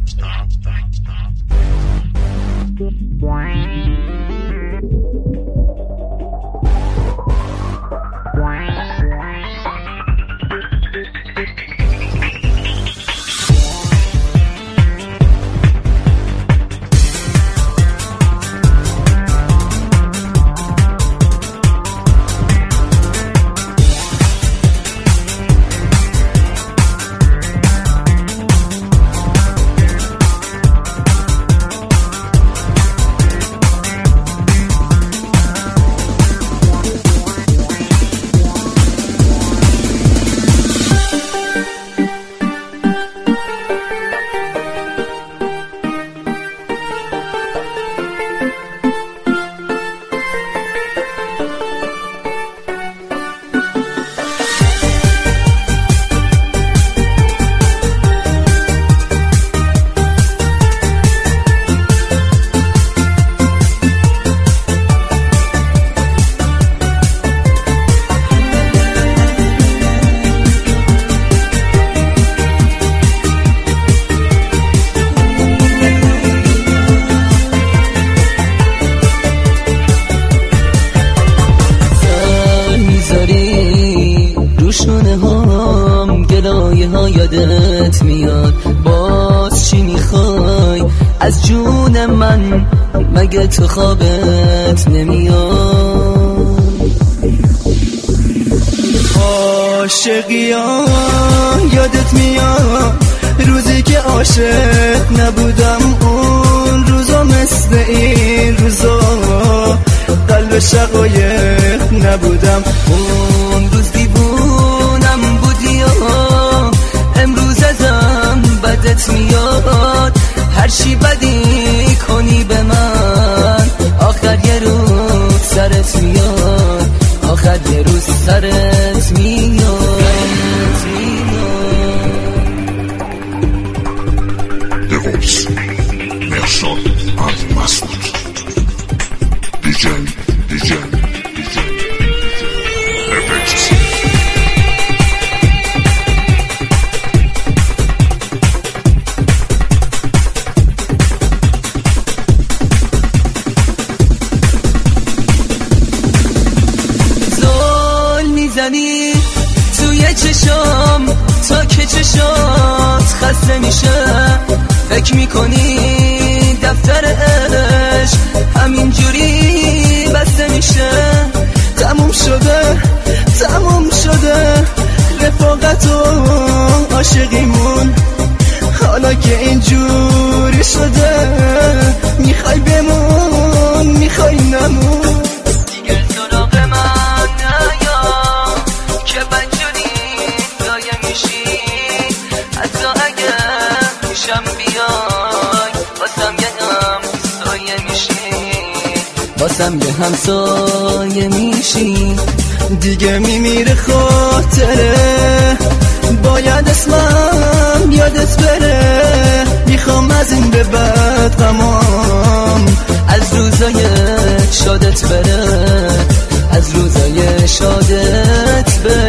یادت میاد باز چی میخوای از جون من مگه تو خوابت نمیاد عاشقیا یادت میاد روزی که عاشق نبودم اون روزا مثل این روزا قلب شقایق نبودم اون روز دیوونم بودی امروز ازم بدت میاد هرچی بدی کنی به من آخر یه روز سرت میاد آخر یه روز سرت میاد دوز مرشاد از مسعود دیجی افکت میزنی توی چشام تا که چشات خسته میشه فکر میکنی دفتر عشق همینجوری بسته میشه تموم شده رفاقت و عاشقیمون حالا که اینجوری شده میخوای بمون میخوای نمون باسم یه همسایه میشی دیگه میمیره خاطره باید اسمم یادت بره میخوام از این به بعد غمام از روزای شادت بره از روزای شادت بره